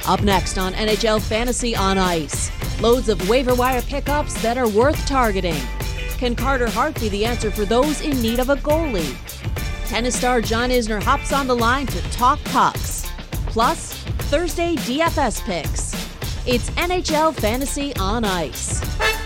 Up next on NHL Fantasy on Ice, loads of waiver wire pickups that are worth targeting. Can Carter Hart be the answer for those in need of a goalie? Tennis star John Isner hops on the line to talk pucks. Plus, Thursday DFS picks. It's NHL Fantasy on Ice.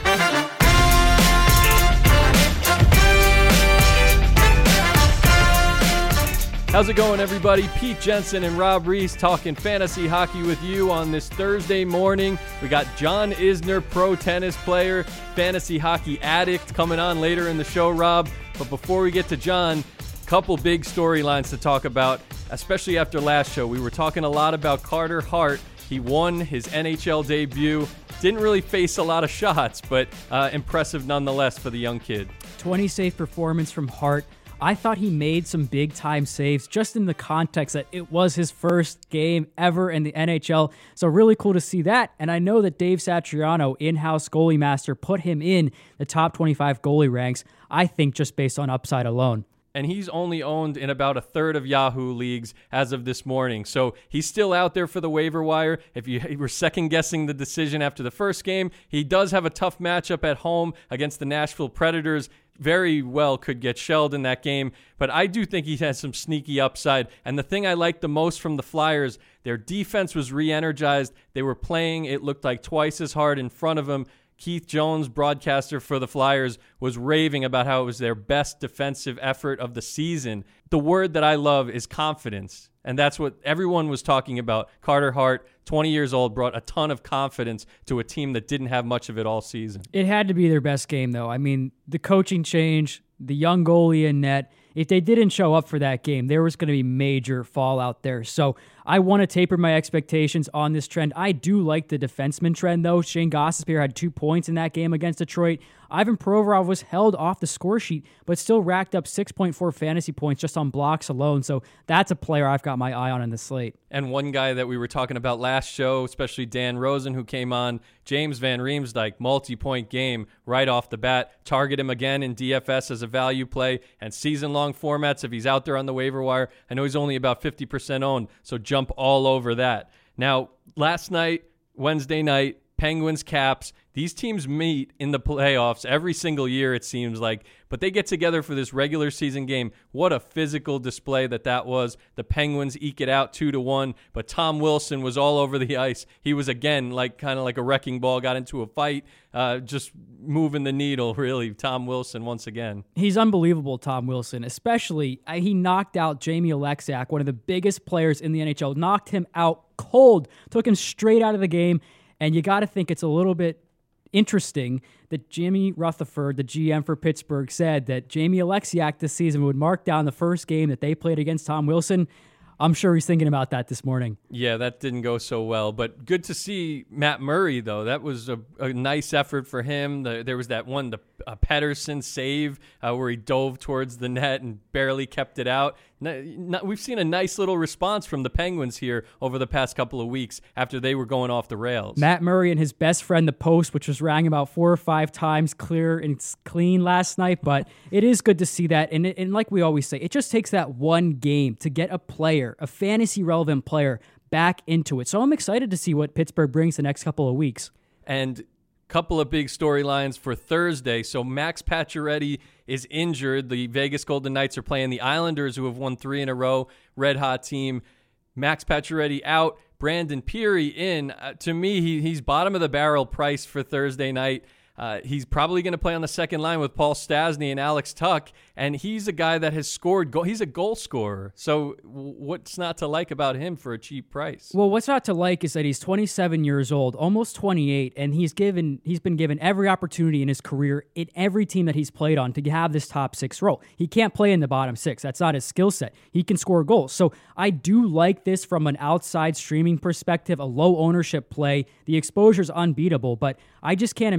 How's it going, everybody? Pete Jensen and Rob Reese talking fantasy hockey with you on this Thursday morning. We got John Isner, pro tennis player, fantasy hockey addict, coming on later in the show, Rob. But before we get to John, a couple big storylines to talk about, especially after last show. We were talking a lot about Carter Hart. He won his NHL debut. Didn't really face a lot of shots, but impressive nonetheless for the young kid. 20-save performance from Hart. I thought he made some big-time saves just in the context that it was his first game ever in the NHL. So really cool to see that. And I know that Dave Satriano, in-house goalie master, put him in the top 25 goalie ranks, I think just based on upside alone. And he's only owned in about a third of Yahoo leagues as of this morning. So he's still out there for the waiver wire. If you were second-guessing the decision after the first game, he does have a tough matchup at home against the Nashville Predators. Very well could get shelled in that game, but I do think he has some sneaky upside. And the thing I liked the most from the Flyers, their defense was re-energized. They were playing, it looked like, twice as hard in front of him. Keith Jones, broadcaster for the Flyers, was raving about how it was their best defensive effort of the season. The word that I love is confidence, and that's what everyone was talking about. Carter Hart, 20 years old, brought a ton of confidence to a team that didn't have much of it all season. It had to be their best game, though. I mean, the coaching change, the young goalie in net, if they didn't show up for that game, there was going to be major fallout there. So I want to taper my expectations on this trend. I do like the defenseman trend, though. Shane Gostisbehere had 2 points in that game against Detroit. Ivan Provorov was held off the score sheet, but still racked up 6.4 fantasy points just on blocks alone. So that's a player I've got my eye on the slate. And one guy that we were talking about last show, especially Dan Rosen, who came on, James Van Riemsdyk, multi-point game right off the bat. Target him again in DFS as a value play and season-long formats if he's out there on the waiver wire. I know he's only about 50% owned, so jump all over that. Now, last night, Wednesday night, Penguins, Caps, these teams meet in the playoffs every single year, it seems like, but they get together for this regular season game. What a physical display that was. The Penguins eke it out 2-1, but Tom Wilson was all over the ice. He was, again, kind of like a wrecking ball, got into a fight, just moving the needle, really. Tom Wilson once again. He's unbelievable, Tom Wilson, especially he knocked out Jamie Oleksiak, one of the biggest players in the NHL, knocked him out cold, took him straight out of the game. And you got to think it's a little bit interesting that Jimmy Rutherford, the GM for Pittsburgh, said that Jamie Oleksiak this season would mark down the first game that they played against Tom Wilson. I'm sure he's thinking about that this morning. Yeah, that didn't go so well. But good to see Matt Murray, though. That was a nice effort for him. There was that one, the Pettersson save where he dove towards the net and barely kept it out. We've seen a nice little response from the Penguins here over the past couple of weeks after they were going off the rails. Matt Murray and his best friend, the Post, which was rang about 4 or 5 times clear and clean last night. But it is good to see that. And like we always say, it just takes that one game to get a player, a fantasy-relevant player, back into it. So I'm excited to see what Pittsburgh brings the next couple of weeks. And couple of big storylines for Thursday. So Max Pacioretty is injured. The Vegas Golden Knights are playing the Islanders, who have won 3 in a row. Red hot team. Max Pacioretty out. Brandon Peary in. To me, he's bottom of the barrel price for Thursday night. He's probably going to play on the second line with Paul Stastny and Alex Tuch, and he's a guy that has scored. He's a goal scorer. So what's not to like about him for a cheap price? Well, what's not to like is that he's 27 years old, almost 28, and he's been given every opportunity in his career in every team that he's played on to have this top 6 role. He can't play in the bottom 6. That's not his skill set. He can score goals. So I do like this from an outside streaming perspective, a low ownership play. The exposure is unbeatable, but I just can't imagine in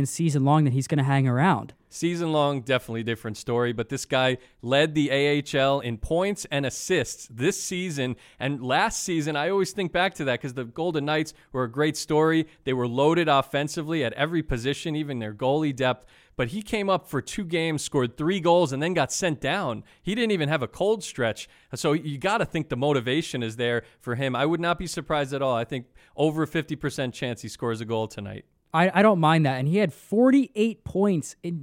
season long that he's going to hang around. Season long, definitely different story, but this guy led the AHL in points and assists this season. And last season, I always think back to that because the Golden Knights were a great story. They were loaded offensively at every position, even their goalie depth. But he came up for 2 games, scored 3 goals, and then got sent down. He didn't even have a cold stretch. So you got to think the motivation is there for him. I would not be surprised at all. I think over a 50% chance he scores a goal tonight. I don't mind that. And he had 41 points in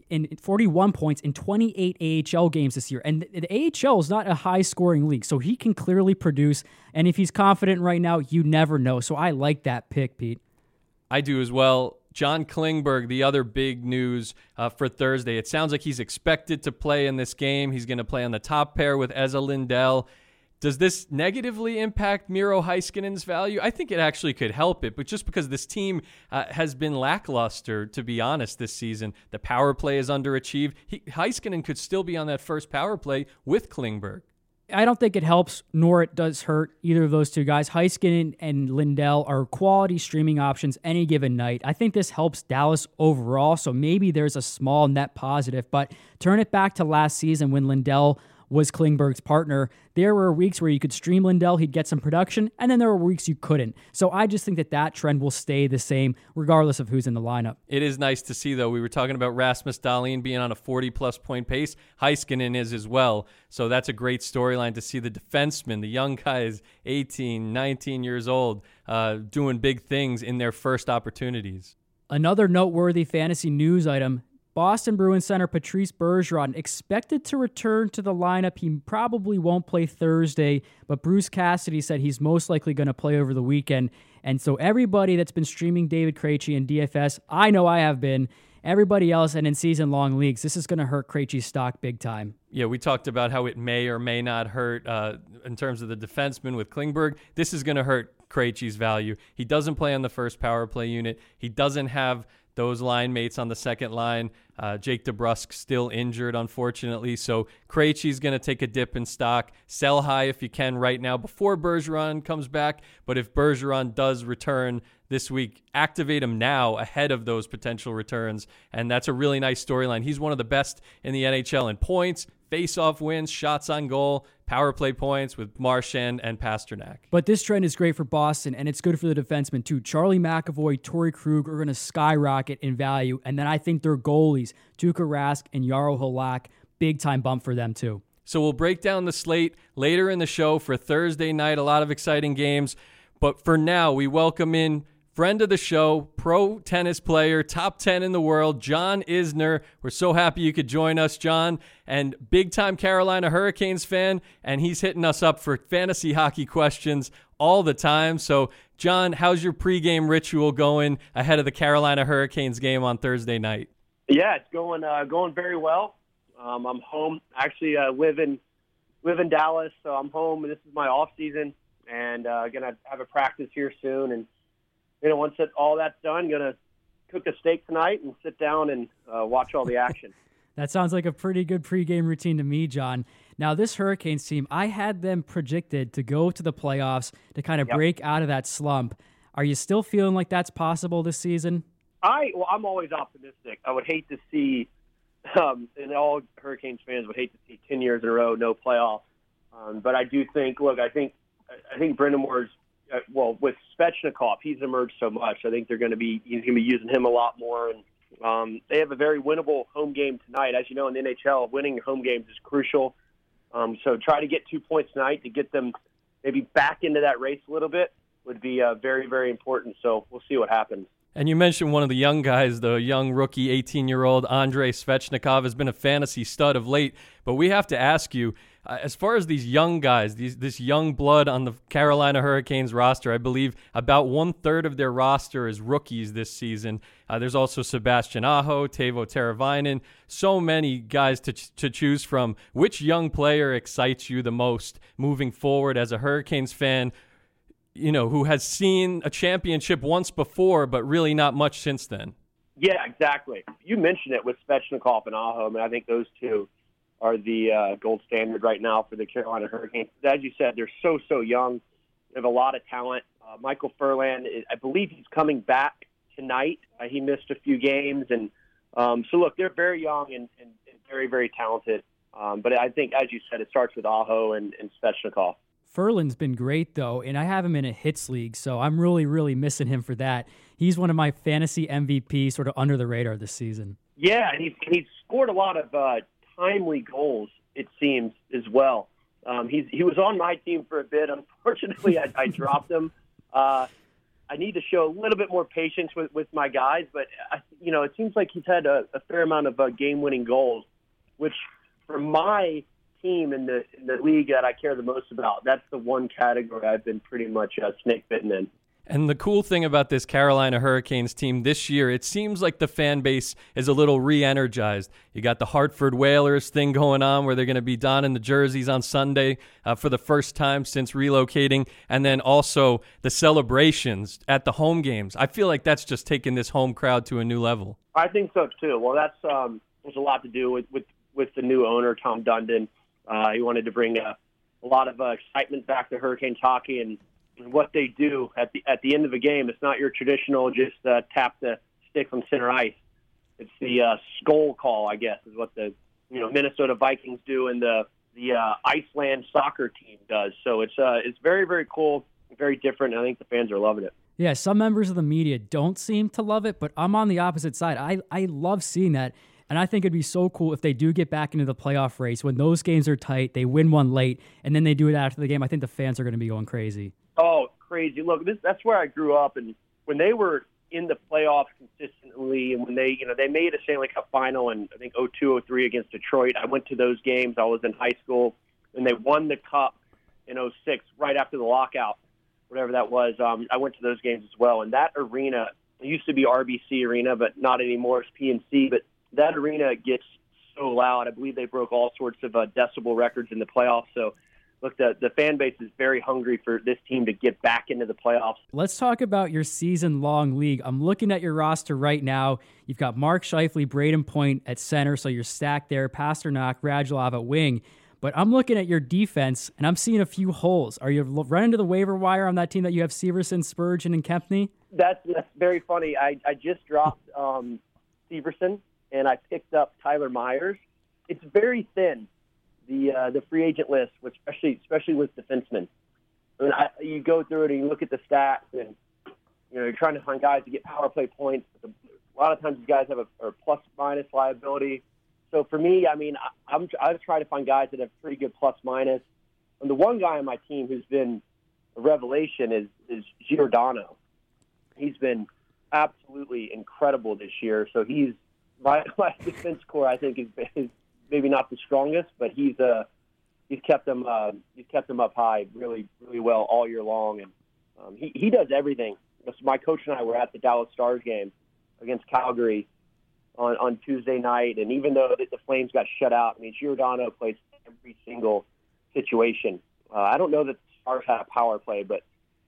28 AHL games this year. And the AHL is not a high-scoring league, so he can clearly produce. And if he's confident right now, you never know. So I like that pick, Pete. I do as well. John Klingberg, the other big news for Thursday. It sounds like he's expected to play in this game. He's going to play on the top pair with Esa Lindell. Does this negatively impact Miro Heiskanen's value? I think it actually could help it, but just because this team has been lackluster, to be honest, this season. The power play is underachieved. Heiskanen could still be on that first power play with Klingberg. I don't think it helps, nor it does hurt either of those two guys. Heiskanen and Lindell are quality streaming options any given night. I think this helps Dallas overall, so maybe there's a small net positive, but turn it back to last season when Lindell was Klingberg's partner. There were weeks where you could stream Lindell, he'd get some production, and then there were weeks you couldn't. So I just think that trend will stay the same regardless of who's in the lineup. It is nice to see, though. We were talking about Rasmus Dahlin being on a 40-plus point pace. Heiskanen is as well. So that's a great storyline to see the defensemen, the young guys, 18, 19 years old, doing big things in their first opportunities. Another noteworthy fantasy news item, Boston Bruins center Patrice Bergeron expected to return to the lineup. He probably won't play Thursday, but Bruce Cassidy said he's most likely going to play over the weekend. And so everybody that's been streaming David Krejci in DFS, I know I have been, everybody else and in season-long leagues, this is going to hurt Krejci's stock big time. Yeah, we talked about how it may or may not hurt in terms of the defenseman with Klingberg. This is going to hurt Krejci's value. He doesn't play on the first power play unit. He doesn't have those line mates on the second line. Jake DeBrusk still injured, unfortunately. So Krejci's going to take a dip in stock. Sell high if you can right now before Bergeron comes back. But if Bergeron does return this week, activate him now ahead of those potential returns. And that's a really nice storyline. He's one of the best in the NHL in points, face-off wins, shots on goal, power play points with Marchand and Pasternak. But this trend is great for Boston, and it's good for the defensemen too. Charlie McAvoy, Torrey Krug are going to skyrocket in value, and then I think their goalies, Tuukka Rask and Jaro Halak, big-time bump for them too. So we'll break down the slate later in the show for Thursday night, a lot of exciting games. But for now, we welcome in friend of the show, pro tennis player, top 10 in the world, John Isner. We're so happy you could join us, John, and big-time Carolina Hurricanes fan, and he's hitting us up for fantasy hockey questions all the time. So, John, how's your pregame ritual going ahead of the Carolina Hurricanes game on Thursday night? Yeah, it's going very well. I'm home. Actually, live in Dallas, so I'm home, and this is my off season, and gonna have a practice here soon, and once all that's done, going to cook a steak tonight and sit down and watch all the action. That sounds like a pretty good pregame routine to me, John. Now, this Hurricanes team, I had them projected to go to the playoffs to kind of break out of that slump. Are you still feeling like that's possible this season? I'm always optimistic. I would hate to see, and all Hurricanes fans would hate to see 10 years in a row no playoffs. But I do think, I think Brendan Moore's, with Svechnikov, he's emerged so much. I think he's going to be using him a lot more. And they have a very winnable home game tonight. As you know, in the NHL, winning home games is crucial. So try to get 2 points tonight to get them maybe back into that race a little bit would be very, very important. So we'll see what happens. And you mentioned one of the young guys, the young rookie 18-year-old Andrei Svechnikov has been a fantasy stud of late. But we have to ask you, as far as these young guys, this young blood on the Carolina Hurricanes roster, I believe about 1/3 of their roster is rookies this season. There's also Sebastian Aho, Teuvo Teravainen, so many guys to choose from. Which young player excites you the most moving forward as a Hurricanes fan, who has seen a championship once before, but really not much since then? Yeah, exactly. You mentioned it with Svechnikov and Aho. I mean, I think those two are the gold standard right now for the Carolina Hurricanes. As you said, they're so young. They have a lot of talent. Michael Furlan, I believe he's coming back tonight. He missed a few games. And so, look, they're very young and very, very talented. But I think, as you said, it starts with Aho and Svechnikov. Ferland's been great, though, and I have him in a hits league, so I'm really, really missing him for that. He's one of my fantasy MVP sort of under the radar this season. Yeah, and he's scored a lot of timely goals, it seems, as well. He was on my team for a bit. Unfortunately, I dropped him. I need to show a little bit more patience with my guys, but it seems like he's had a fair amount of game-winning goals, which for my team in the league that I care the most about, that's the one category I've been pretty much snake bitten in. And the cool thing about this Carolina Hurricanes team this year, it seems like the fan base is a little re-energized. You got the Hartford Whalers thing going on where they're going to be donning the jerseys on Sunday for the first time since relocating. And then also the celebrations at the home games. I feel like that's just taking this home crowd to a new level. I think so, too. Well, that's there's a lot to do with the new owner, Tom Dundon. He wanted to bring a lot of excitement back to Hurricanes hockey, and what they do at the end of a game. It's not your traditional just tap the stick from center ice. It's the skull call, I guess, is what the Minnesota Vikings do, and the Iceland soccer team does. So it's very, very cool, very different, and I think the fans are loving it. Yeah, some members of the media don't seem to love it, but I'm on the opposite side. I love seeing that. And I think it'd be so cool if they do get back into the playoff race. When those games are tight, they win one late, and then they do it after the game. I think the fans are going to be going crazy. Oh, crazy. Look, that's where I grew up. And when they were in the playoffs consistently, and when they made a Stanley Cup final in, I think, 02-03 against Detroit, I went to those games. I was in high school, and they won the Cup in 06 right after the lockout, whatever that was. I went to those games as well. And that arena, it used to be RBC Arena, but not anymore. It's PNC. But that arena gets so loud. I believe they broke all sorts of decibel records in the playoffs. So, look, the fan base is very hungry for this team to get back into the playoffs. Let's talk about your season-long league. I'm looking at your roster right now. You've got Mark Scheifele, Braden Point at center, so you're stacked there. Pasternak, Radulov at wing. But I'm looking at your defense, and I'm seeing a few holes. Are you running to the waiver wire on that team that you have Severson, Spurgeon, and Kempney? That's very funny. I just dropped Severson, and I picked up Tyler Myers. It's very thin, the free agent list, especially with defensemen. I mean, you go through it and you look at the stats, and you're trying to find guys to get power play points. A lot of times these guys have a plus-minus liability. So for me, I mean, I've tried to find guys that have pretty good plus-minus. And the one guy on my team who's been a revelation is Giordano. He's been absolutely incredible this year. So he's my defense core, I think, is maybe not the strongest, but he's kept them up high really, really well all year long, and he does everything. So my coach and I were at the Dallas Stars game against Calgary on Tuesday night, and even though the Flames got shut out, I mean, Giordano plays every single situation. I don't know that the Stars had a power play, but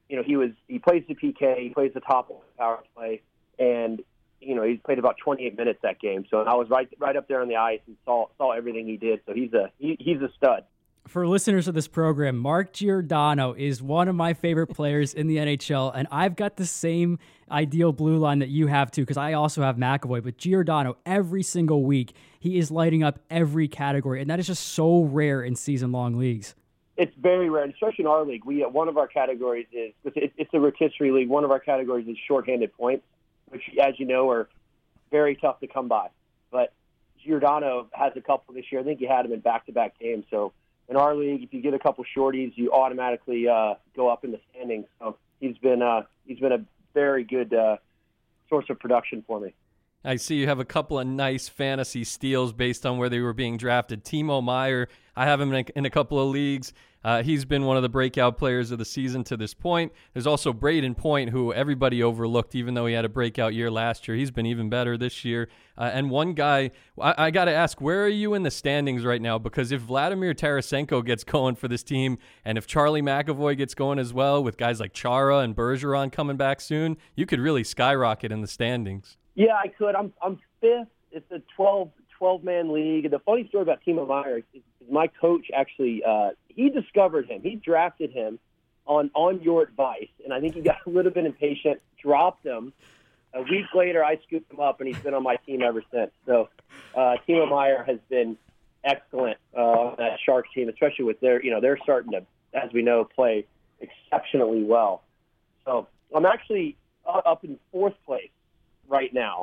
he plays the PK, he plays the top power play, and he played about 28 minutes that game. So I was right up there on the ice and saw everything he did. So he's a stud. For listeners of this program, Mark Giordano is one of my favorite players in the NHL, and I've got the same ideal blue line that you have too, because I also have McAvoy. But Giordano, every single week, he is lighting up every category, and that is just so rare in season-long leagues. It's very rare, especially in our league. One of our categories is, it's a rotisserie league, one of our categories is shorthanded points, which, as you know, are very tough to come by. But Giordano has a couple this year. I think he had him in back-to-back games. So in our league, if you get a couple shorties, you automatically go up in the standings. So he's been a very good source of production for me. I see you have a couple of nice fantasy steals based on where they were being drafted. Timo Meier, I have him in a couple of leagues. He's been one of the breakout players of the season to this point. There's also Braden Point, who everybody overlooked, even though he had a breakout year last year. He's been even better this year. And one guy, I got to ask, where are you in the standings right now? Because if Vladimir Tarasenko gets going for this team, and if Charlie McAvoy gets going as well, with guys like Chara and Bergeron coming back soon, you could really skyrocket in the standings. Yeah, I could. I'm fifth. It's a 12-man league. And the funny story about Timo Meier is my coach actually he discovered him. He drafted him on your advice, and I think he got a little bit impatient, dropped him, a week later, I scooped him up, and he's been on my team ever since. So Timo Meier has been excellent on that Sharks team, especially with they're starting to, as we know, play exceptionally well. So I'm actually up in fourth place right now.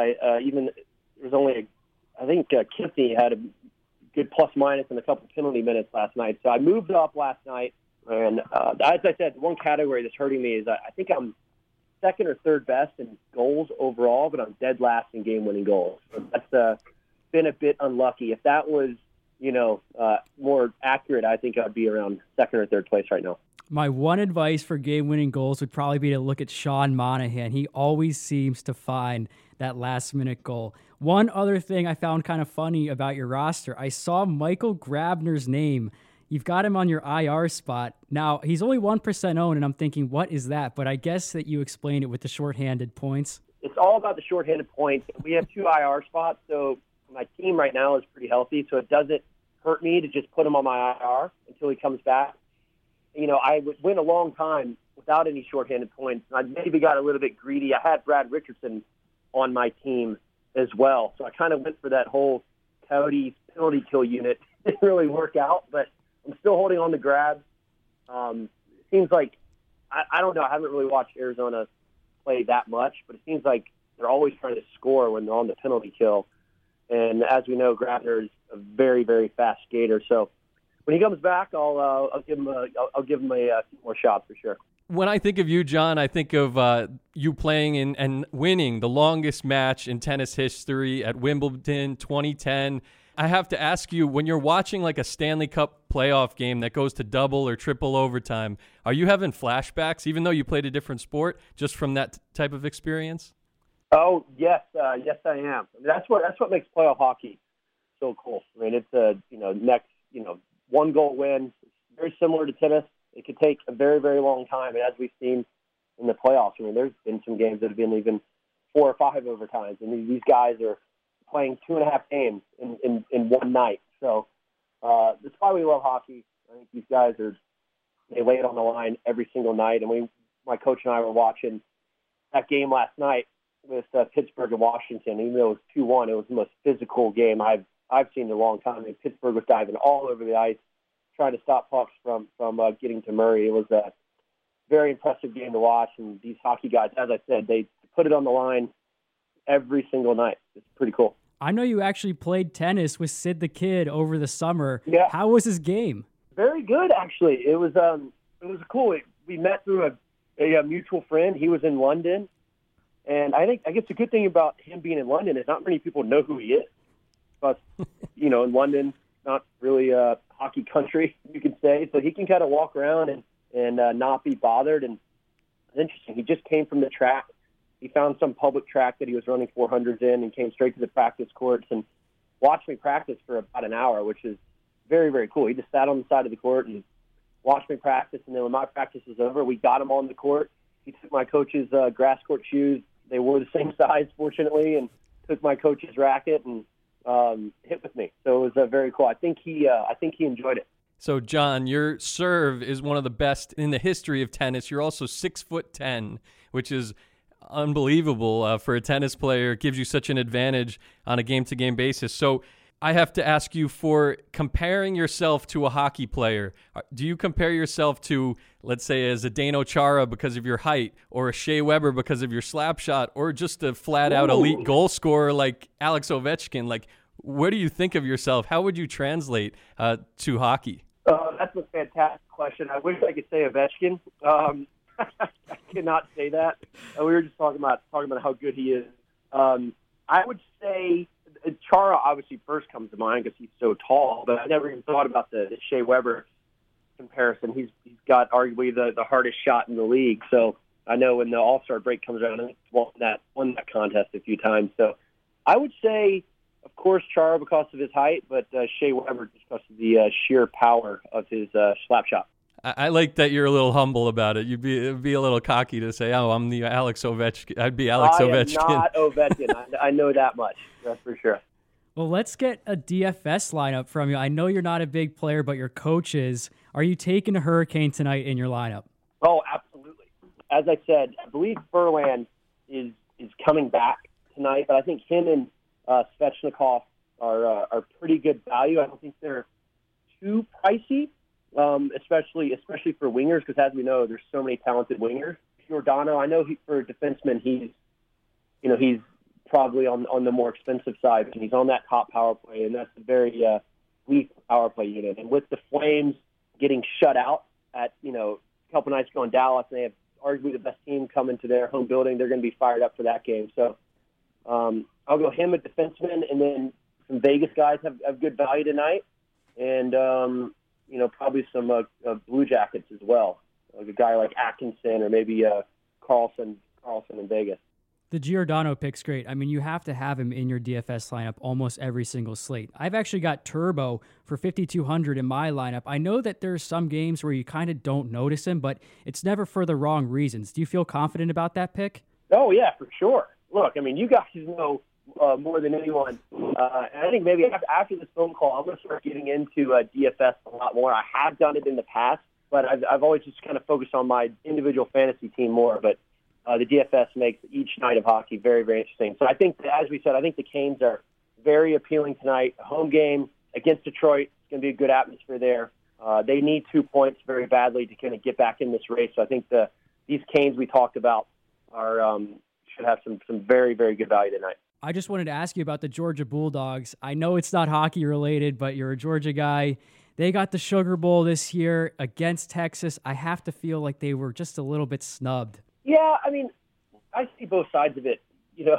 I think Kempney had a good plus minus and a couple penalty minutes last night. So I moved up last night, and as I said, one category that's hurting me is I think I'm second or third best in goals overall, but I'm dead last in game-winning goals. So that's been a bit unlucky. If that was, more accurate, I think I'd be around second or third place right now. My one advice for game-winning goals would probably be to look at Sean Monahan. He always seems to find that last-minute goal. One other thing I found kind of funny about your roster, I saw Michael Grabner's name. You've got him on your IR spot. Now, he's only 1% owned, and I'm thinking, what is that? But I guess that you explained it with the shorthanded points. It's all about the shorthanded points. We have 2 IR spots, so my team right now is pretty healthy, so it doesn't hurt me to just put him on my IR until he comes back. I went a long time without any shorthanded points, and I maybe got a little bit greedy. I had Brad Richardson on my team as well, so I kind of went for that whole Coyotes penalty kill unit. It didn't really work out, but I'm still holding on to Grabs. It seems like, I don't know, I haven't really watched Arizona play that much, but it seems like they're always trying to score when they're on the penalty kill. And as we know, Grabner is a very, very fast skater. So when he comes back, I'll give him a few more shots for sure. When I think of you, John, I think of you playing and winning the longest match in tennis history at Wimbledon 2010. I have to ask you, when you're watching like a Stanley Cup playoff game that goes to double or triple overtime, are you having flashbacks, even though you played a different sport, just from that type of experience? Oh, yes. Yes, I am. I mean, that's what makes playoff hockey so cool. I mean, it's next, one goal win. It's very similar to tennis. It could take a very, very long time. And as we've seen in the playoffs, I mean, there's been some games that have been even 4 or 5 overtimes. And these guys are playing 2.5 games in one night. So that's why we love hockey. I think these guys they lay it on the line every single night. And my coach and I were watching that game last night with Pittsburgh and Washington. Even though it was 2-1, it was the most physical game I've seen in a long time. I mean, Pittsburgh was diving all over the ice, trying to stop pucks from getting to Murray. It was a very impressive game to watch. And these hockey guys, as I said, they put it on the line every single night. It's pretty cool. I know you actually played tennis with Sid the Kid over the summer. Yeah. How was his game? Very good, actually. It was cool. We met through a mutual friend. He was in London. And I guess the good thing about him being in London is not many people know who he is. But, in London, not really a hockey country, you could say. So he can kind of walk around and not be bothered. And it's interesting. He just came from the track. He found some public track that he was running 400s in and came straight to the practice courts and watched me practice for about an hour, which is very, very cool. He just sat on the side of the court and watched me practice. And then when my practice was over, we got him on the court. He took my coach's grass court shoes. They were the same size, fortunately, and took my coach's racket and hit with me. So it was very cool. I think he enjoyed it. So, John, your serve is one of the best in the history of tennis. You're also 6'10", which is unbelievable for a tennis player. It gives you such an advantage on a game-to-game basis. So I have to ask you, for comparing yourself to a hockey player, do you compare yourself to, let's say, as a Zdeno Chara because of your height, or a Shea Weber because of your slap shot, or just a flat-out elite goal scorer like Alex Ovechkin? Like, what do you think of yourself? How would you translate to hockey? That's a fantastic question. I wish I could say Ovechkin. I cannot say that. We were just talking about how good he is. I would say Chara obviously first comes to mind because he's so tall, but I never even thought about the Shea Weber comparison. He's got arguably the hardest shot in the league. So I know when the All-Star break comes around, I think he's won that contest a few times. So I would say, of course, Chara because of his height, but Shea Weber just because of the sheer power of his slap shot. I like that you're a little humble about it. It'd be a little cocky to say, "Oh, I'm the Alex Ovechkin." I'd be Alex Ovechkin. I am not Ovechkin. I know that much. That's for sure. Well, let's get a DFS lineup from you. I know you're not a big player, but your coach is. Are you taking a Hurricane tonight in your lineup? Oh, absolutely. As I said, I believe Furlan is is coming back tonight, but I think him and Svechnikov are pretty good value. I don't think they're too pricey, especially for wingers, because as we know, there's so many talented wingers. Giordano, I know for a defenseman, he's probably on the more expensive side, and he's on that top power play, and that's a very weak power play unit. And with the Flames getting shut out at a couple nights ago in Dallas, and they have arguably the best team coming to their home building, they're going to be fired up for that game. So I'll go him, a defenseman, and then some Vegas guys have good value tonight, and probably some Blue Jackets as well, like a guy like Atkinson or maybe Carlson in Vegas. The Giordano pick's great. I mean, you have to have him in your DFS lineup almost every single slate. I've actually got Turbo for 5,200 in my lineup. I know that there's some games where you kind of don't notice him, but it's never for the wrong reasons. Do you feel confident about that pick? Oh, yeah, for sure. Look, I mean, you guys know more than anyone. And I think maybe after this phone call, I'm going to start getting into DFS a lot more. I have done it in the past, but I've always just kind of focused on my individual fantasy team more. But the DFS makes each night of hockey very, very interesting. So I think, as we said, I think the Canes are very appealing tonight. A home game against Detroit. It's going to be a good atmosphere there. They need 2 points very badly to kind of get back in this race. So I think these Canes we talked about should have some very, very good value tonight. I just wanted to ask you about the Georgia Bulldogs. I know it's not hockey related, but you're a Georgia guy. They got the Sugar Bowl this year against Texas. I have to feel like they were just a little bit snubbed. Yeah, I mean, I see both sides of it.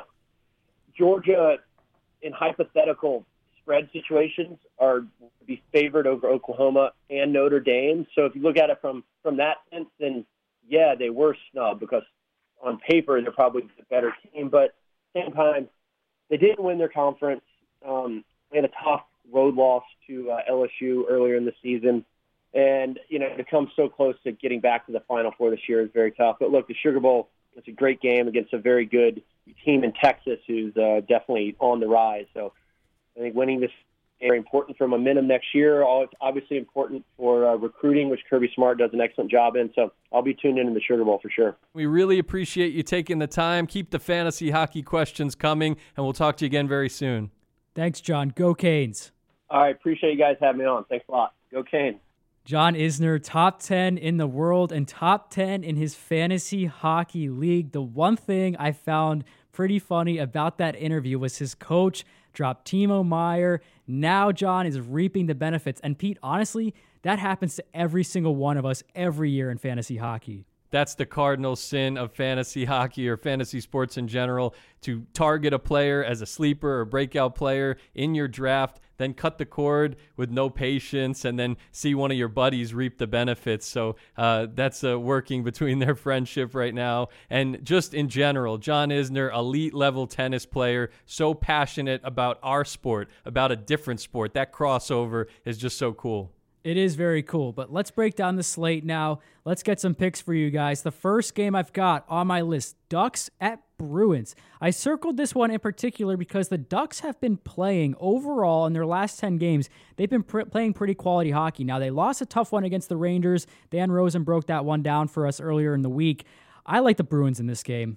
Georgia in hypothetical spread situations are to be favored over Oklahoma and Notre Dame. So if you look at it from that sense, then yeah, they were snubbed because on paper they're probably the better team. But at the same time, they didn't win their conference. They had a tough road loss to LSU earlier in the season. And, to come so close to getting back to the Final Four this year is very tough. But look, the Sugar Bowl, it's a great game against a very good team in Texas who's definitely on the rise. So I think winning this is very important for momentum next year. It's obviously important for recruiting, which Kirby Smart does an excellent job in. So I'll be tuned in the Sugar Bowl for sure. We really appreciate you taking the time. Keep the fantasy hockey questions coming, and we'll talk to you again very soon. Thanks, John. Go Canes. All right. Appreciate you guys having me on. Thanks a lot. Go Canes. John Isner, top 10 in the world and top 10 in his fantasy hockey league. The one thing I found pretty funny about that interview was his coach dropped Timo Meier. Now John is reaping the benefits. And Pete, honestly, that happens to every single one of us every year in fantasy hockey. That's the cardinal sin of fantasy hockey or fantasy sports in general, to target a player as a sleeper or breakout player in your draft, then cut the cord with no patience, and then see one of your buddies reap the benefits. So that's working between their friendship right now. And just in general, John Isner, elite level tennis player, so passionate about our sport, about a different sport. That crossover is just so cool. It is very cool, but let's break down the slate now. Let's get some picks for you guys. The first game I've got on my list, Ducks at Bruins. I circled this one in particular because the Ducks have been playing overall in their last 10 games. They've been playing pretty quality hockey. Now, they lost a tough one against the Rangers. Dan Rosen broke that one down for us earlier in the week. I like the Bruins in this game.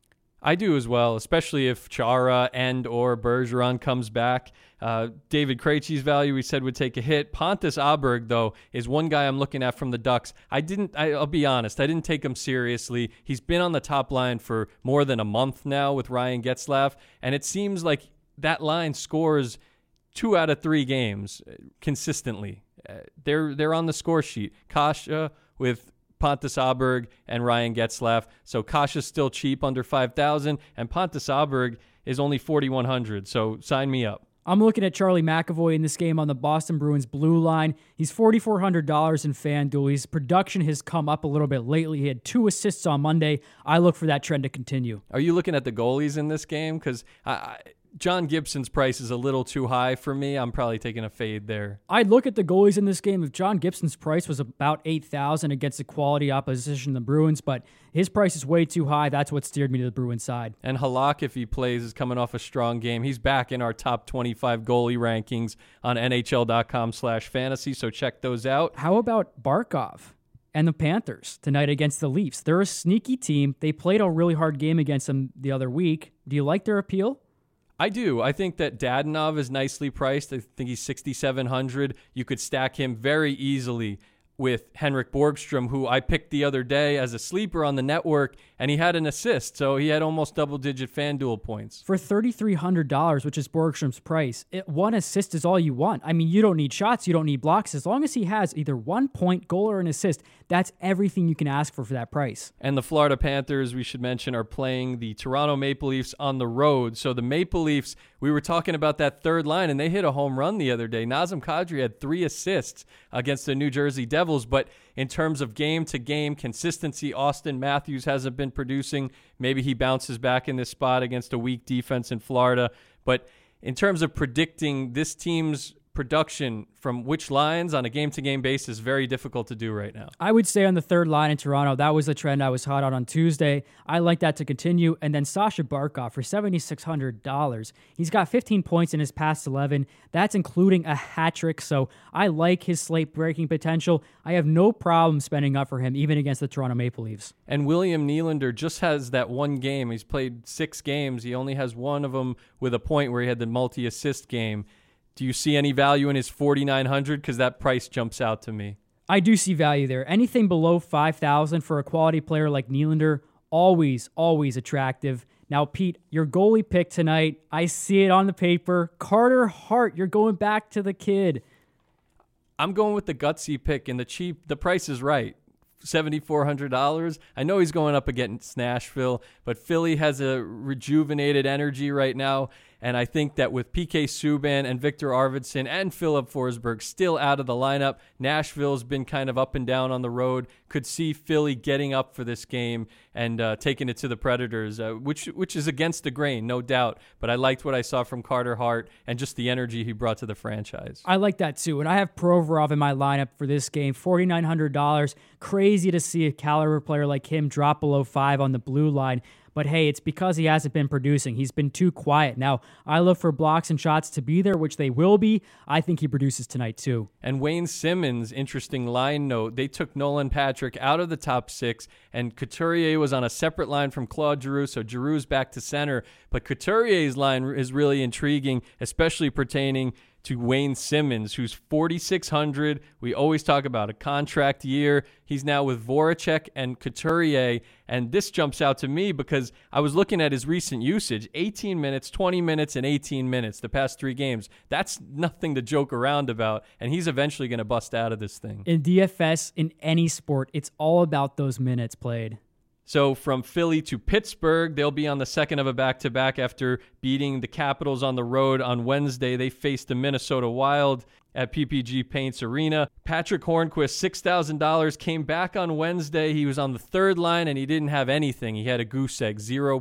I do as well, especially if Chara and or Bergeron comes back. David Krejci's value we said would take a hit. Pontus Aberg, though, is one guy I'm looking at from the Ducks. I'll be honest, I didn't take him seriously. He's been on the top line for more than a month now with Ryan Getzlaf, and it seems like that line scores 2 out of 3 games consistently. They're on the score sheet. Kasha with Pontus Aberg and Ryan Getzlaf. So Kasha's still cheap, under 5,000, and Pontus Aberg is only 4,100. So sign me up. I'm looking at Charlie McAvoy in this game on the Boston Bruins blue line. He's $4,400 in FanDuel. His production has come up a little bit lately. He had 2 assists on Monday. I look for that trend to continue. Are you looking at the goalies in this game? Because John Gibson's price is a little too high for me. I'm probably taking a fade there. I'd look at the goalies in this game. If John Gibson's price was about $8,000 against a quality opposition, the Bruins, but his price is way too high. That's what steered me to the Bruins side. And Halak, if he plays, is coming off a strong game. He's back in our top 25 goalie rankings on NHL.com/fantasy, so check those out. How about Barkov and the Panthers tonight against the Leafs. They're a sneaky team. They played a really hard game against them the other week. Do you like their appeal? I do. I think that Dadonov is nicely priced. I think he's 6,700. You could stack him very easily with Henrik Borgstrom, who I picked the other day as a sleeper on the network, and he had an assist, so he had almost double-digit FanDuel points. For $3,300, which is Borgstrom's price, one assist is all you want. I mean, you don't need shots, you don't need blocks. As long as he has either 1 point, goal, or an assist, that's everything you can ask for that price. And the Florida Panthers, we should mention, are playing the Toronto Maple Leafs on the road. So the Maple Leafs, we were talking about that third line, and they hit a home run the other day. Nazem Kadri had 3 assists against the New Jersey Devils, but in terms of game-to-game consistency, Austin Matthews hasn't been producing. Maybe he bounces back in this spot against a weak defense in Florida. But in terms of predicting this team's production from which lines on a game-to-game basis, very difficult to do right now. I would say on the third line in Toronto, that was the trend I was hot on Tuesday. I like that to continue. And then Sasha Barkov for $7,600. He's got 15 points in his past 11. That's including a hat trick. So I like his slate-breaking potential. I have no problem spending up for him, even against the Toronto Maple Leafs. And William Nylander just has that one game. He's played 6 games. He only has one of them with a point where he had the multi-assist game. Do you see any value in his 4,900? Because that price jumps out to me. I do see value there. Anything below 5,000 for a quality player like Nylander, always attractive. Now, Pete, your goalie pick tonight, I see it on the paper. Carter Hart, you're going back to the kid. I'm going with the gutsy pick, and the price is right. $7,400. I know he's going up against Nashville, but Philly has a rejuvenated energy right now. And I think that with PK Subban and Victor Arvidsson and Philip Forsberg still out of the lineup, Nashville's been kind of up and down on the road. Could see Philly getting up for this game and taking it to the Predators, which is against the grain, no doubt. But I liked what I saw from Carter Hart and just the energy he brought to the franchise. I like that too. And I have Provorov in my lineup for this game, $4,900. Crazy to see a caliber player like him drop below 5 on the blue line. But hey, it's because he hasn't been producing. He's been too quiet. Now, I look for blocks and shots to be there, which they will be. I think he produces tonight too. And Wayne Simmons, interesting line note, they took Nolan Patrick out of the top 6, and Couturier was on a separate line from Claude Giroux, so Giroux's back to center. But Couturier's line is really intriguing, especially pertaining to Wayne Simmons, who's 4,600. We always talk about a contract year. He's now with Voracek and Couturier, and this jumps out to me because I was looking at his recent usage, 18 minutes, 20 minutes, and 18 minutes the past 3 games. That's nothing to joke around about, and he's eventually going to bust out of this thing. In DFS, in any sport, it's all about those minutes played. So from Philly to Pittsburgh, they'll be on the second of a back-to-back after beating the Capitals on the road on Wednesday. They faced the Minnesota Wild at PPG Paints Arena. Patrick Hornquist, $6,000, came back on Wednesday. He was on the third line, and he didn't have anything. He had a goose egg,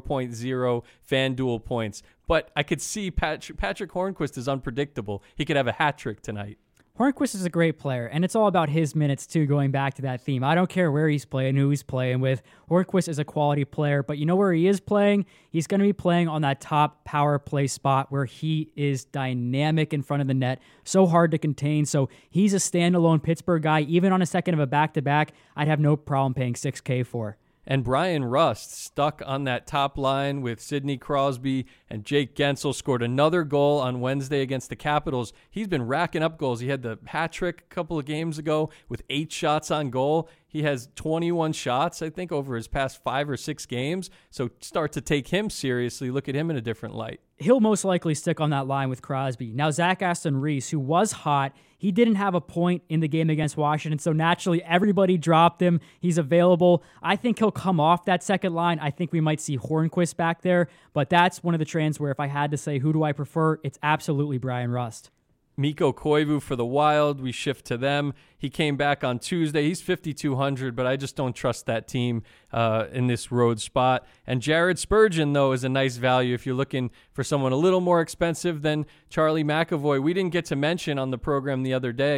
0.0 FanDuel points. But I could see Patrick Hornquist is unpredictable. He could have a hat trick tonight. Hornquist is a great player, and it's all about his minutes, too, going back to that theme. I don't care where he's playing, who he's playing with. Hornquist is a quality player, but you know where he is playing? He's going to be playing on that top power play spot where he is dynamic in front of the net, so hard to contain. So he's a standalone Pittsburgh guy. Even on a second of a back-to-back, I'd have no problem paying $6K for. And Brian Rust, stuck on that top line with Sidney Crosby and Jake Gensel, scored another goal on Wednesday against the Capitals. He's been racking up goals. He had the hat trick a couple of games ago with 8 shots on goal. He has 21 shots, I think, over his past 5 or 6 games. So start to take him seriously. Look at him in a different light. He'll most likely stick on that line with Crosby. Now, Zach Aston Reese, who was hot, he didn't have a point in the game against Washington, so naturally everybody dropped him. He's available. I think he'll come off that second line. I think we might see Hornquist back there, but that's one of the trends where if I had to say who do I prefer, it's absolutely Brian Rust. Mikko Koivu for the Wild, we shift to them. He came back on Tuesday. He's 5,200, but I just don't trust that team in this road spot. And Jared Spurgeon, though, is a nice value if you're looking for someone a little more expensive than Charlie McAvoy. We didn't get to mention on the program the other day,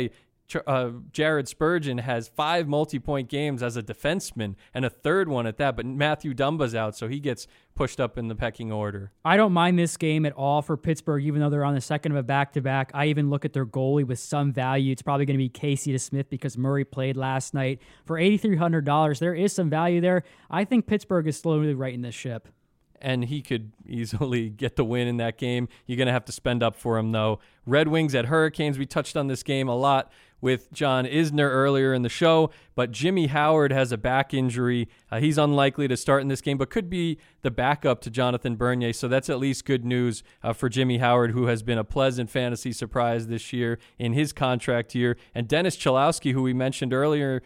Jared Spurgeon has 5 multi-point games as a defenseman and a third one at that, but Matthew Dumba's out, so he gets pushed up in the pecking order. I don't mind this game at all for Pittsburgh, even though they're on the second of a back-to-back. I even look at their goalie with some value. It's probably going to be Casey DeSmith because Murray played last night. For $8,300, there is some value there. I think Pittsburgh is slowly righting this ship. And he could easily get the win in that game. You're going to have to spend up for him, though. Red Wings at Hurricanes. We touched on this game a lot with John Isner earlier in the show, but Jimmy Howard has a back injury. He's unlikely to start in this game, but could be the backup to Jonathan Bernier, so that's at least good news for Jimmy Howard, who has been a pleasant fantasy surprise this year in his contract year. And Dennis Cholowski, who we mentioned earlier,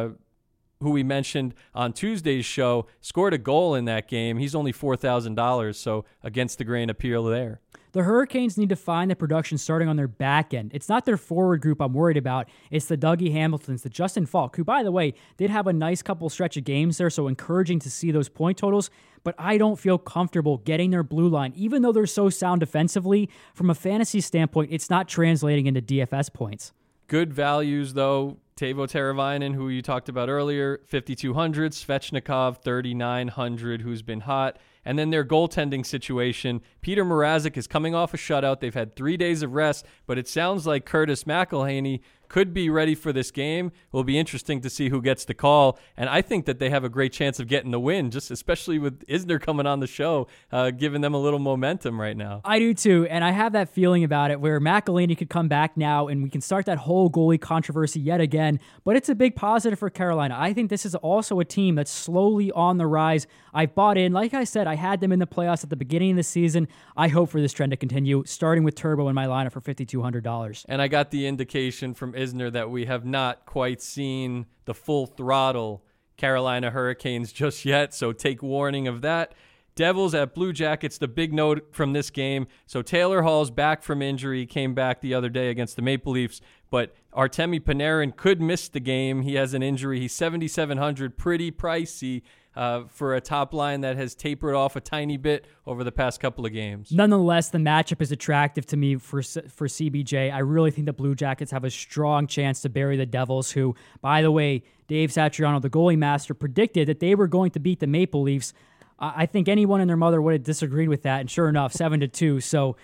who we mentioned on Tuesday's show, scored a goal in that game. He's only $4,000, so against the grain appeal there. The Hurricanes need to find the production starting on their back end. It's not their forward group I'm worried about. It's the Dougie Hamiltons, the Justin Falk, who, by the way, did have a nice couple stretch of games there, so encouraging to see those point totals. But I don't feel comfortable getting their blue line, even though they're so sound defensively. From a fantasy standpoint, it's not translating into DFS points. Good values, though. Teuvo Teravainen, who you talked about earlier, 5,200. Svechnikov, 3,900, who's been hot. And then their goaltending situation. Peter Mrazek is coming off a shutout. They've had 3 days of rest, but it sounds like Curtis McElhaney could be ready for this game. It will be interesting to see who gets the call. And I think that they have a great chance of getting the win, just especially with Isner coming on the show, giving them a little momentum right now. I do too, and I have that feeling about it where McElhaney could come back now and we can start that whole goalie controversy yet again. But it's a big positive for Carolina. I think this is also a team that's slowly on the rise. I bought in. Like I said, I had them in the playoffs at the beginning of the season. I hope for this trend to continue, starting with Turbo in my lineup for $5,200. And I got the indication from Isner that we have not quite seen the full throttle Carolina Hurricanes just yet, so take warning of that. Devils at Blue Jackets, the big note from this game. So Taylor Hall's back from injury, came back the other day against the Maple Leafs, but Artemi Panarin could miss the game. He has an injury. He's $7,700, pretty pricey for a top line that has tapered off a tiny bit over the past couple of games. Nonetheless, the matchup is attractive to me for CBJ. I really think the Blue Jackets have a strong chance to bury the Devils, who, by the way, Dave Satriano, the goalie master, predicted that they were going to beat the Maple Leafs. I think anyone and their mother would have disagreed with that, and sure enough, 7-2. So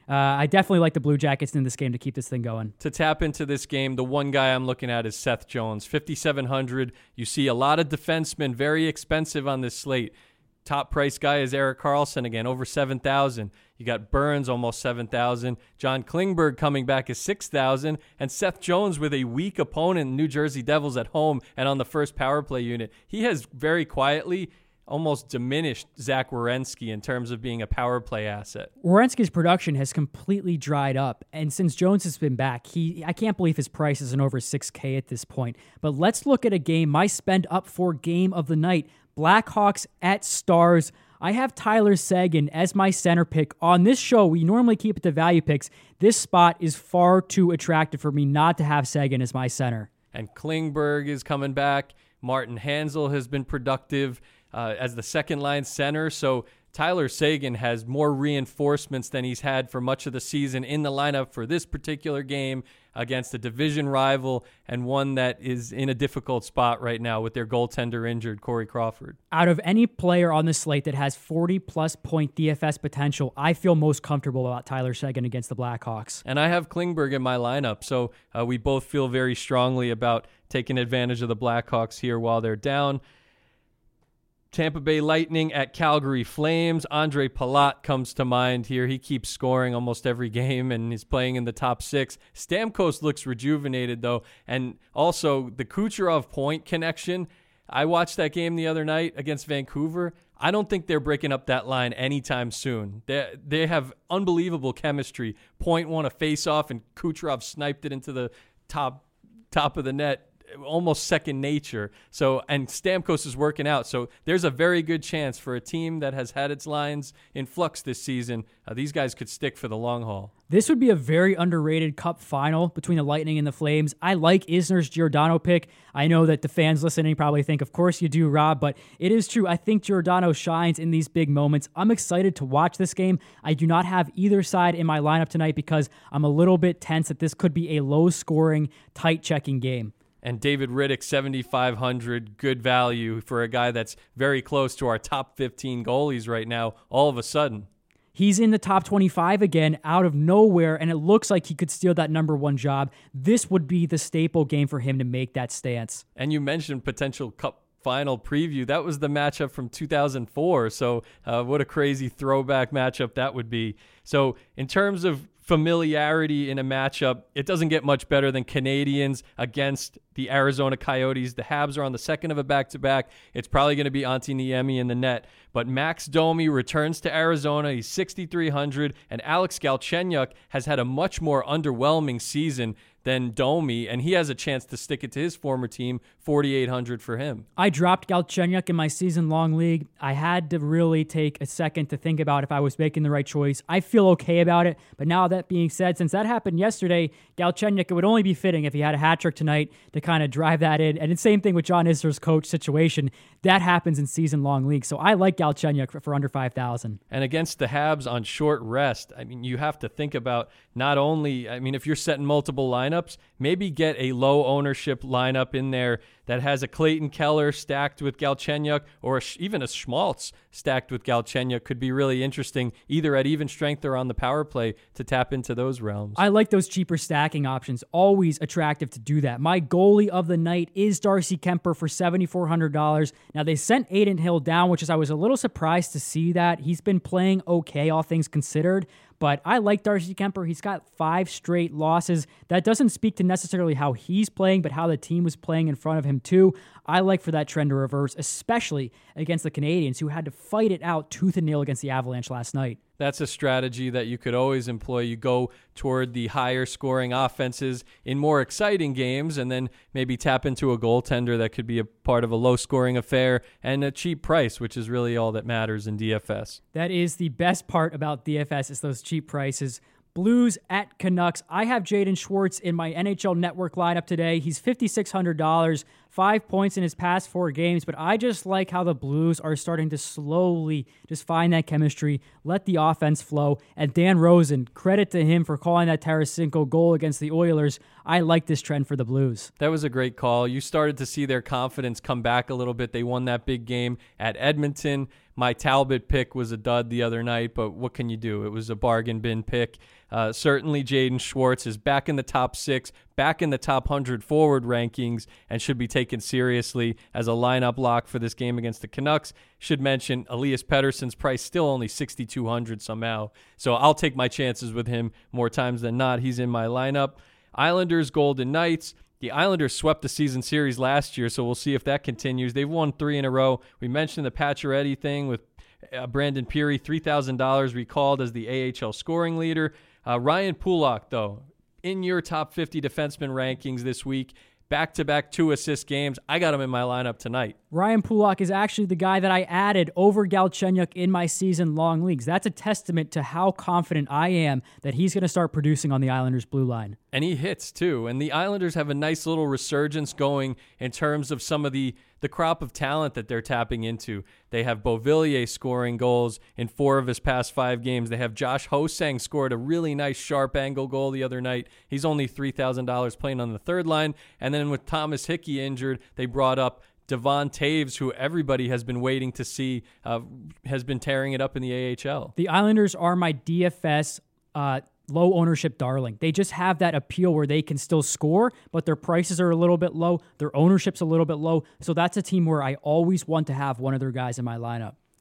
I definitely like the Blue Jackets in this game to keep this thing going. To tap into this game, the one guy I'm looking at is Seth Jones, $5,700. You see a lot of defensemen, very expensive on this slate. Top price guy is Erik Karlsson again, over $7,000. You got Burns, almost $7,000. John Klingberg coming back is $6,000. And Seth Jones with a weak opponent, New Jersey Devils at home and on the first power play unit. He has very quietly almost diminished Zach Werenski in terms of being a power play asset. Werenski's production has completely dried up, and since Jones has been back, I can't believe his price isn't over $6K at this point. But let's look at a game, my spend up for game of the night, Blackhawks at Stars. I have Tyler Seguin as my center pick. On this show, we normally keep it to value picks. This spot is far too attractive for me not to have Seguin as my center. And Klingberg is coming back. Martin Hansel has been productive as the second-line center. So Tyler Seguin has more reinforcements than he's had for much of the season in the lineup for this particular game against a division rival and one that is in a difficult spot right now with their goaltender injured, Corey Crawford. Out of any player on the slate that has 40-plus point DFS potential, I feel most comfortable about Tyler Seguin against the Blackhawks. And I have Klingberg in my lineup, so we both feel very strongly about taking advantage of the Blackhawks here while they're down. Tampa Bay Lightning at Calgary Flames. Andre Palat comes to mind here. He keeps scoring almost every game and is playing in the top 6. Stamkos looks rejuvenated, though. And also, the Kucherov point connection. I watched that game the other night against Vancouver. I don't think they're breaking up that line anytime soon. They have unbelievable chemistry. Point won a face-off, and Kucherov sniped it into the top of the net almost second nature. So, and Stamkos is working out. So there's a very good chance for a team that has had its lines in flux this season. These guys could stick for the long haul. This would be a very underrated Cup final between the Lightning and the Flames. I like Isner's Giordano pick. I know that the fans listening probably think, of course you do, Rob, but it is true. I think Giordano shines in these big moments. I'm excited to watch this game. I do not have either side in my lineup tonight because I'm a little bit tense that this could be a low-scoring, tight-checking game. And David Riddick, 7,500, good value for a guy that's very close to our top 15 goalies right now, all of a sudden. He's in the top 25 again out of nowhere, and it looks like he could steal that number one job. This would be the staple game for him to make that stance. And you mentioned potential Cup final preview. That was the matchup from 2004. So what a crazy throwback matchup that would be. So in terms of familiarity in a matchup, it doesn't get much better than Canadiens against the Arizona Coyotes. The Habs are on the second of a back-to-back. It's probably going to be Antti Niemi in the net. But Max Domi returns to Arizona. He's 6,300. And Alex Galchenyuk has had a much more underwhelming season than Domi, and he has a chance to stick it to his former team, 4,800 for him. I dropped Galchenyuk in my season-long league. I had to really take a second to think about if I was making the right choice. I feel okay about it, but now that being said, since that happened yesterday, Galchenyuk, it would only be fitting if he had a hat trick tonight to kind of drive that in. And the same thing with John Isner's coach situation. That happens in season-long leagues. So I like Galchenyuk for under 5,000. And against the Habs on short rest, I mean, you have to think about not only, I mean, if you're setting multiple lineups, maybe get a low ownership lineup in there that has a Clayton Keller stacked with Galchenyuk, or even a Schmaltz stacked with Galchenyuk could be really interesting, either at even strength or on the power play, to tap into those realms. I like those cheaper stacking options. Always attractive to do that. My goalie of the night is Darcy Kemper for $7,400. Now, they sent Adin Hill down, which is I was a little surprised to see that. He's been playing okay, all things considered. But I like Darcy Kemper. He's got 5 straight losses. That doesn't speak to necessarily how he's playing, but how the team was playing in front of him too. I like for that trend to reverse, especially against the Canadiens, who had to fight it out tooth and nail against the Avalanche last night. That's a strategy that you could always employ. You go toward the higher scoring offenses in more exciting games, and then maybe tap into a goaltender that could be a part of a low scoring affair and a cheap price, which is really all that matters in DFS. That is the best part about DFS, is those cheap prices. Blues at Canucks. I have Jaden Schwartz in my NHL Network lineup today. He's $5,600, 5 points in his past 4 games, but I just like how the Blues are starting to slowly just find that chemistry, let the offense flow. And Dan Rosen, credit to him for calling that Tarasenko goal against the Oilers. I like this trend for the Blues. That was a great call. You started to see their confidence come back a little bit. They won that big game at Edmonton. My Talbot pick was a dud the other night, but what can you do? It was a bargain bin pick. Certainly Jaden Schwartz is back in the top 6, back in the top 100 forward rankings, and should be taken seriously as a lineup lock for this game against the Canucks. Should mention Elias Pettersson's price still only $6,200 somehow. So I'll take my chances with him more times than not. He's in my lineup. Islanders, Golden Knights. The Islanders swept the season series last year, so we'll see if that continues. They've won 3 in a row. We mentioned the Pacioretty thing with Brandon Peary, $3,000 recalled as the AHL scoring leader. Ryan Pulock, though, in your top 50 defenseman rankings this week, back-to-back 2-assist games. I got him in my lineup tonight. Ryan Pulock is actually the guy that I added over Galchenyuk in my season-long leagues. That's a testament to how confident I am that he's going to start producing on the Islanders' blue line. And he hits, too. And the Islanders have a nice little resurgence going in terms of some of the crop of talent that they're tapping into. They have Beauvillier scoring goals in 4 of his past 5 games. They have Josh Hosang scored a really nice sharp angle goal the other night. He's only $3,000 playing on the third line. And then with Thomas Hickey injured, they brought up Devon Taves, who everybody has been waiting to see, has been tearing it up in the AHL. The Islanders are my DFS low ownership darling. They just have that appeal where they can still score, but their prices are a little bit low. Their ownership's a little bit low. So that's a team where I always want to have one of their guys in my lineup.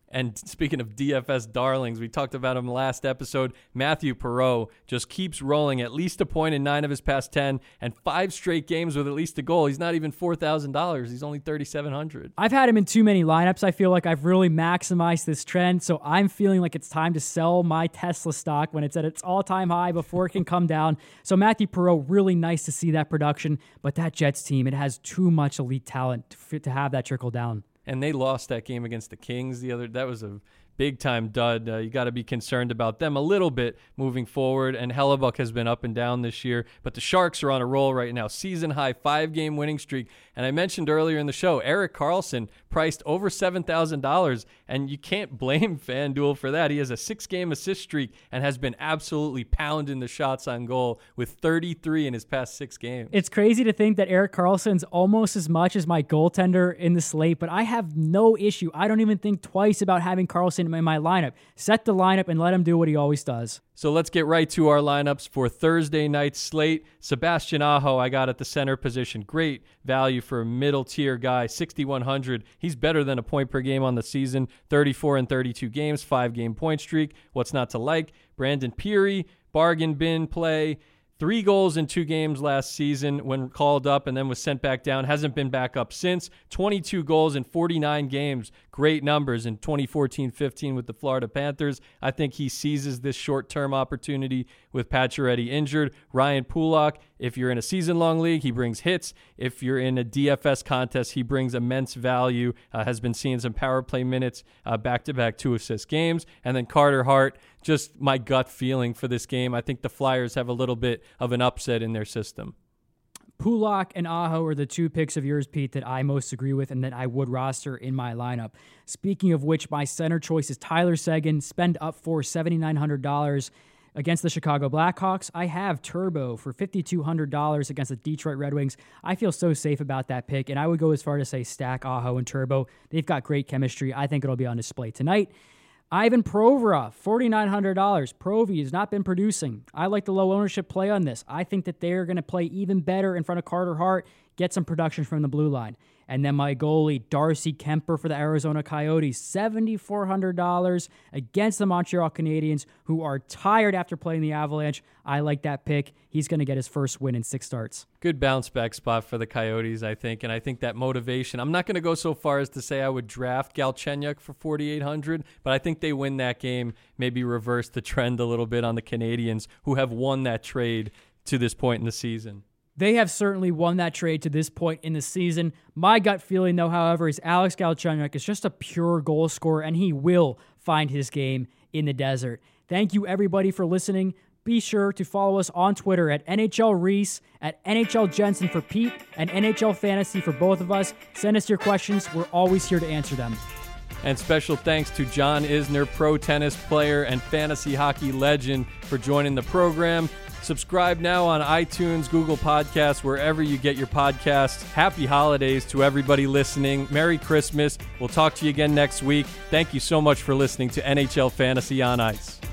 And speaking of DFS darlings, we talked about him last episode. Matthew Perreault just keeps rolling, at least a point in 9 of his past 10, and 5 straight games with at least a goal. He's not even $4,000. He's only $3,700. I've had him in too many lineups. I feel like I've really maximized this trend, so I'm feeling like it's time to sell my Tesla stock when it's at its all-time high before it can come down. So Matthew Perreault, really nice to see that production, but that Jets team, it has too much elite talent to have that trickle down. And they lost that game against the Kings that was a big-time dud. You got to be concerned about them a little bit moving forward. And Hellebuck has been up and down this year. But the Sharks are on a roll right now. Season-high 5-game winning streak. And I mentioned earlier in the show, Erik Karlsson priced over $7,000. And you can't blame FanDuel for that. He has a 6-game assist streak and has been absolutely pounding the shots on goal with 33 in his past 6 games. It's crazy to think that Erik Karlsson's almost as much as my goaltender in the slate, but I have no issue. I don't even think twice about having Karlsson in my lineup. Set the lineup and let him do what he always does. So let's get right to our lineups for Thursday night's slate. Sebastian Aho I got at the center position. Great value for a middle-tier guy, $6,100. He's better than a point per game on the season. 34 in 32 games, 5-game point streak. What's not to like? Brandon Peary, bargain bin play. 3 goals in 2 games last season when called up and then was sent back down. Hasn't been back up since. 22 goals in 49 games. Great numbers in 2014-15 with the Florida Panthers. I think he seizes this short-term opportunity with Pacioretty injured. Ryan Pulock, if you're in a season-long league, he brings hits. If you're in a DFS contest, he brings immense value. Has been seeing some power play minutes, back-to-back 2-assist games. And then Carter Hart, just my gut feeling for this game. I think the Flyers have a little bit of an upset in their system. Pulock and Aho are the 2 picks of yours, Pete, that I most agree with and that I would roster in my lineup. Speaking of which, my center choice is Tyler Seguin. Spend up for $7,900 against the Chicago Blackhawks. I have Turbo for $5,200 against the Detroit Red Wings. I feel so safe about that pick, and I would go as far to say stack Aho and Turbo. They've got great chemistry. I think it'll be on display tonight. Ivan Provorov, $4,900. Provy has not been producing. I like the low ownership play on this. I think that they're going to play even better in front of Carter Hart, get some production from the blue line. And then my goalie, Darcy Kemper for the Arizona Coyotes, $7,400 against the Montreal Canadiens, who are tired after playing the Avalanche. I like that pick. He's going to get his first win in 6 starts. Good bounce back spot for the Coyotes, I think. And I think that motivation, I'm not going to go so far as to say I would draft Galchenyuk for $4,800, but I think they win that game, maybe reverse the trend a little bit on the Canadiens, who have won that trade to this point in the season. They have certainly won that trade to this point in the season. My gut feeling, though, however, is Alex Galchenyuk is just a pure goal scorer, and he will find his game in the desert. Thank you, everybody, for listening. Be sure to follow us on Twitter at NHL Reese, at NHL Jensen for Pete, and NHL Fantasy for both of us. Send us your questions. We're always here to answer them. And special thanks to John Isner, pro tennis player and fantasy hockey legend, for joining the program. Subscribe now on iTunes, Google Podcasts, wherever you get your podcasts. Happy holidays to everybody listening. Merry Christmas. We'll talk to you again next week. Thank you so much for listening to NHL Fantasy on Ice.